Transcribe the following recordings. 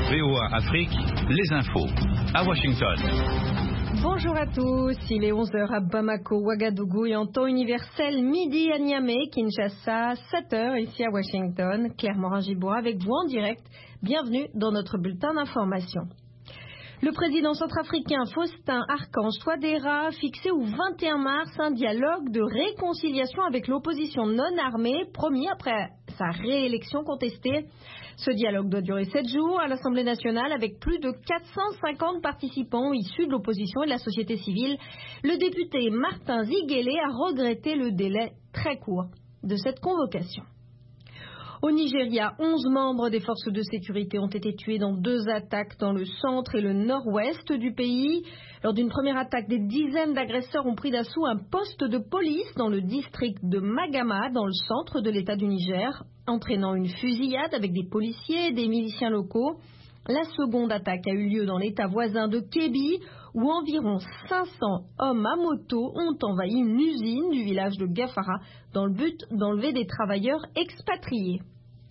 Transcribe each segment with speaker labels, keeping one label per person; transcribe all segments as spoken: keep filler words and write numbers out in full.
Speaker 1: V O A Afrique, les infos. À Washington.
Speaker 2: Bonjour à tous, il est onze heures à Bamako, Ouagadougou et en temps universel, midi à Niamey, Kinshasa, sept heures ici à Washington. Claire Morin-Gibois avec vous en direct. Bienvenue dans notre bulletin d'information. Le président centrafricain Faustin Archange Touadéra a fixé au vingt et un mars un dialogue de réconciliation avec l'opposition non armée, promis après sa réélection contestée. Ce dialogue doit durer sept jours à l'Assemblée nationale avec plus de quatre cent cinquante participants issus de l'opposition et de la société civile. Le député Martin Ziguélé a regretté le délai très court de cette convocation. Au Nigeria, onze membres des forces de sécurité ont été tués dans deux attaques dans le centre et le nord-ouest du pays. Lors d'une première attaque, des dizaines d'agresseurs ont pris d'assaut un poste de police dans le district de Magama, dans le centre de l'État du Niger, entraînant une fusillade avec des policiers et des miliciens locaux. La seconde attaque a eu lieu dans l'État voisin de Kebbi, où environ cinq cents hommes à moto ont envahi une usine du village de Gafara dans le but d'enlever des travailleurs expatriés.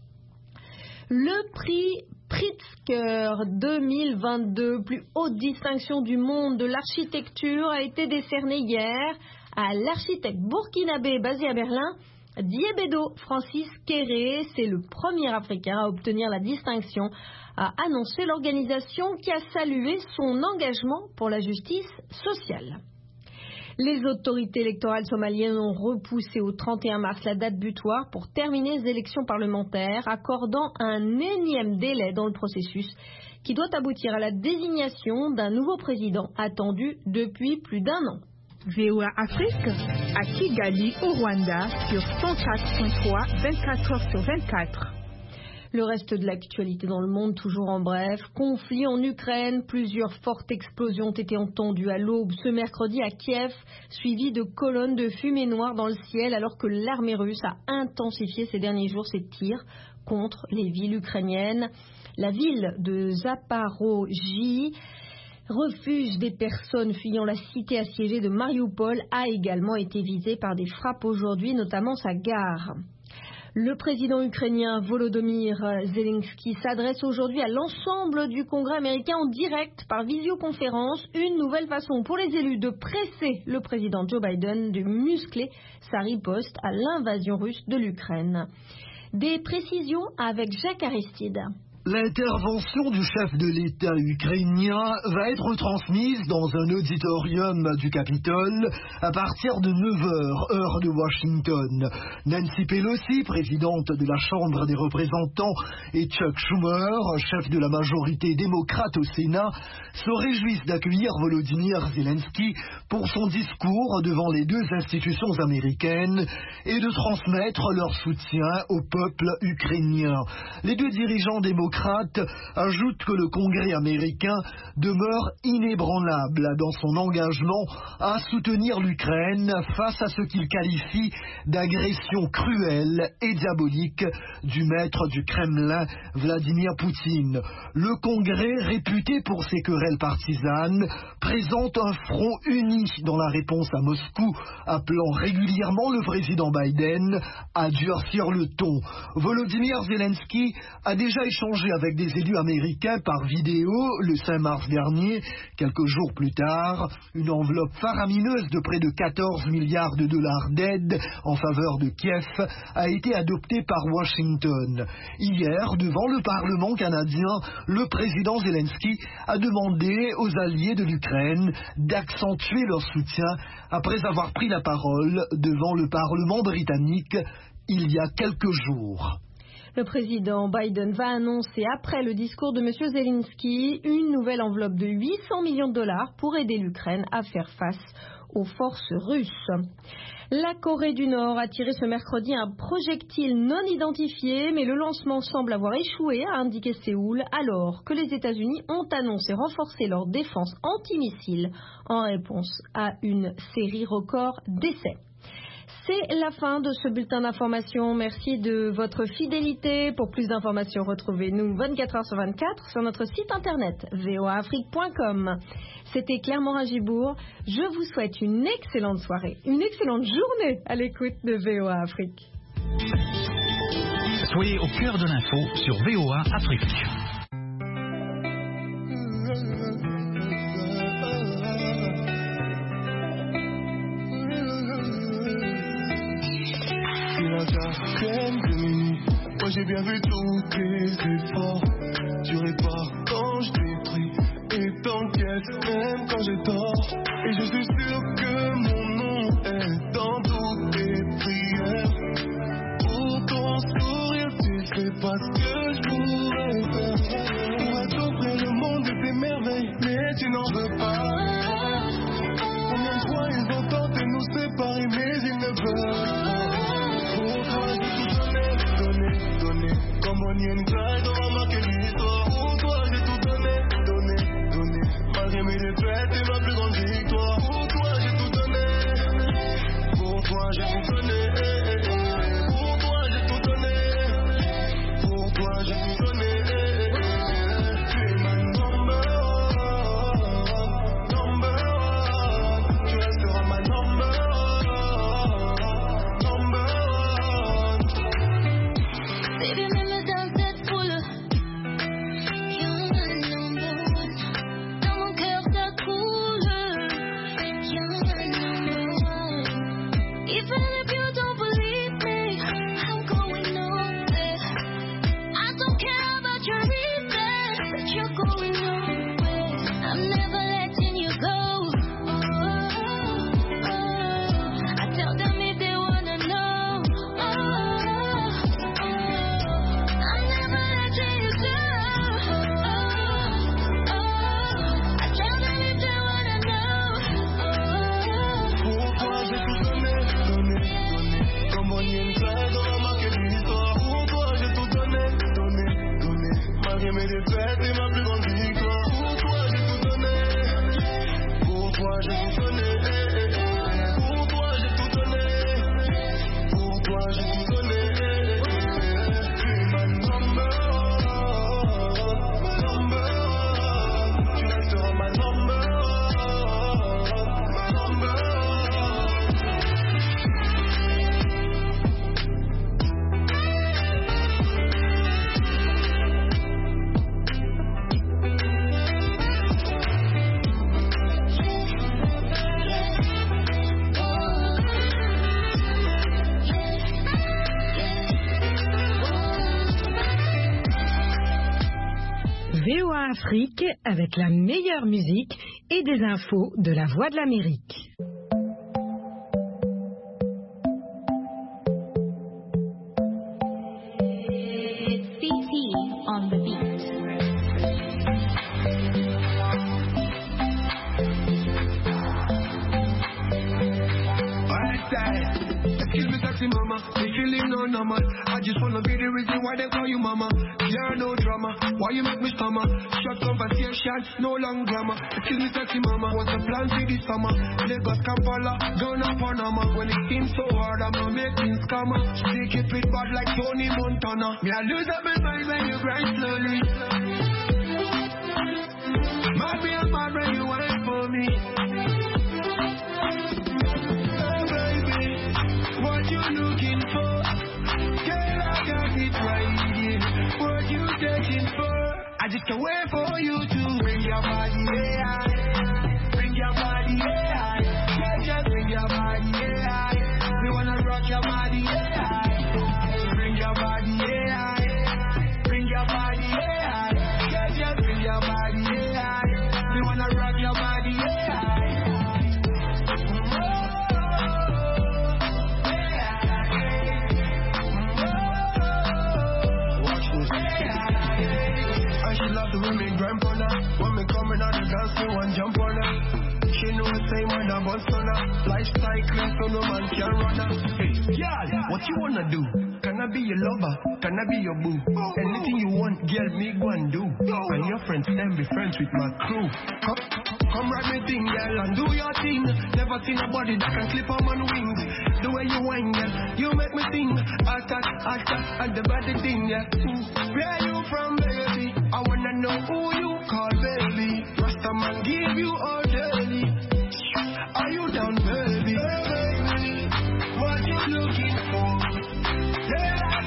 Speaker 2: Le prix Pritzker deux mille vingt-deux, plus haute distinction du monde de l'architecture, a été décerné hier à l'architecte burkinabé basé à Berlin, Diébedo Francis Kéré. C'est le premier Africain à obtenir la distinction, a annoncé l'organisation qui a salué son engagement pour la justice sociale. Les autorités électorales somaliennes ont repoussé au trente et un mars la date butoir pour terminer les élections parlementaires, accordant un énième délai dans le processus qui doit aboutir à la désignation d'un nouveau président attendu depuis plus d'un an.
Speaker 3: V O A Afrique à Kigali au Rwanda sur cent quatre point trois, vingt-quatre heures sur vingt-quatre.
Speaker 2: Le reste de l'actualité dans le monde, toujours en bref. Conflit en Ukraine. Plusieurs fortes explosions ont été entendues à l'aube ce mercredi à Kiev, suivies de colonnes de fumée noire dans le ciel, alors que l'armée russe a intensifié ces derniers jours ses tirs contre les villes ukrainiennes. La ville de Zaporojie, refuge des personnes fuyant la cité assiégée de Mariupol, a également été visée par des frappes aujourd'hui, notamment sa gare. Le président ukrainien Volodymyr Zelensky s'adresse aujourd'hui à l'ensemble du Congrès américain en direct par visioconférence, une nouvelle façon pour les élus de presser le président Joe Biden de muscler sa riposte à l'invasion russe de l'Ukraine. Des précisions avec Jacques Aristide.
Speaker 4: L'intervention du chef de l'État ukrainien va être transmise dans un auditorium du Capitole à partir de neuf heures, heure de Washington. Nancy Pelosi, présidente de la Chambre des représentants, et Chuck Schumer, chef de la majorité démocrate au Sénat, se réjouissent d'accueillir Volodymyr Zelensky pour son discours devant les deux institutions américaines et de transmettre leur soutien au peuple ukrainien. Les deux dirigeants démocrates ajoute que le Congrès américain demeure inébranlable dans son engagement à soutenir l'Ukraine face à ce qu'il qualifie d'agression cruelle et diabolique du maître du Kremlin, Vladimir Poutine. Le Congrès, réputé pour ses querelles partisanes, présente un front uni dans la réponse à Moscou, appelant régulièrement le président Biden à durcir le ton. Volodymyr Zelensky a déjà échangé avec des élus américains par vidéo le cinq mars dernier. Quelques jours plus tard, une enveloppe faramineuse de près de quatorze milliards de dollars d'aide en faveur de Kiev a été adoptée par Washington. Hier, devant le Parlement canadien, le président Zelensky a demandé aux alliés de l'Ukraine d'accentuer leur soutien après avoir pris la parole devant le Parlement britannique il y a quelques jours.
Speaker 2: Le président Biden va annoncer, après le discours de M. Zelensky, une nouvelle enveloppe de huit cents millions de dollars pour aider l'Ukraine à faire face aux forces russes. La Corée du Nord a tiré ce mercredi un projectile non identifié, mais le lancement semble avoir échoué, a indiqué Séoul, alors que les États-Unis ont annoncé renforcer leur défense antimissiles en réponse à une série record d'essais. C'est la fin de ce bulletin d'information. Merci de votre fidélité. Pour plus d'informations, retrouvez-nous vingt-quatre heures sur vingt-quatre sur notre site internet v o a afrique point com. C'était Claire Morin-Gibour. Je vous souhaite une excellente soirée, une excellente journée à l'écoute de V O A Afrique.
Speaker 1: Soyez au cœur de l'info sur V O A Afrique.
Speaker 5: la crème de minuit. Moi j'ai bien vu tous tes efforts. Tu répares quand je détruis et t'enquêtes même quand j'ai tort. Et je suis sûr que mon nom est dans toutes tes prières. Pour ton sourire tu fais pas ce que je pourrais faire. Pour t'offrir le monde et tes merveilles, mais tu n'en veux pas. Combien de fois ils ont tenté de nous séparer, mais ils ne veulent pas. Pour toi j'ai tout donné, donné, donné. Comme on y a une taille dans ma marque l'histoire. Pour toi j'ai tout donné, donné, donné. Malgré mes défaites et ma plus grande victoire. Pour toi j'ai tout donné. Pour toi j'ai tout donné. Pour toi j'ai tout donné. Pour toi j'ai tout donné. Tu es ma number one, number one. Tu resteras ma number one, number one.
Speaker 6: Baby, même dans cette foule, you're my number one. Dans mon cœur ça coule, you're my number one. Even if you don't believe me, I'm going nowhere. I don't care about your reason, but you're going nowhere. I'm never letting you go. Oh, oh, oh. I tell them if they wanna know. Oh, oh, oh. I'm never letting you go. Oh, oh, oh. I tell them if they wanna know. Oh,
Speaker 5: Pour toi j'ai tout donné, donné, donné. Comme on y a une taille dans ma marque l'histoire. Pour toi j'ai tout donné, donné, donné. Malgré mes défaites et ma plus grande victoire. Pour toi j'ai tout donné. Pour toi j'ai tout donné. Pour toi j'ai tout donné. Pour toi j'ai tout donné. Tu es ma number one, number one. Tu resteras ma number one, number one.
Speaker 2: V O A Afrique avec la meilleure musique et des infos de la Voix de l'Amérique.
Speaker 6: it's C T on the beat.
Speaker 5: Excuse me, sexy mama, they feeling no normal. I just wanna be the reason why they call you mama. You're no drama, why you make me stammer? Short conversation, no long grammar. Excuse me, sexy mama, what's the plan for this summer? Lagos, Kampala, Ghana, Panama. When it seems so hard, I'ma make things come up. Stick it with bad like Tony Montana. Me, I lose up my mind when you grind slowly. Might be a mad when you wait for me. What you looking for? Girl, I got it right here. What you searching for? I just can't wait for you to bring your body, yeah. Bring your body, yeah. Yeah, just bring your body, yeah. We wanna rock your body, yeah. Bring your body, yeah. Bring your body, yeah. Yeah, just bring your body, yeah. We wanna rock your body, yeah. She love the way me grind on her. When me coming out the dance, me one jump on her. She know the same when I bust on her. Lifestyle clean so no man can run her. Hey, girl, what you wanna do? Can I be your lover? Can I be your boo? Anything you want, girl, me go and do. And your friends can be friends with my crew. Come, come ride me thing, girl, and do your thing. Never seen a body that can clip on my wings. The way you whine, girl, you make me sing. Attack, attack, and the body thing, yeah. Where you from, baby? I wanna know who you call baby. Rasta man give you all daily. Are you down, baby?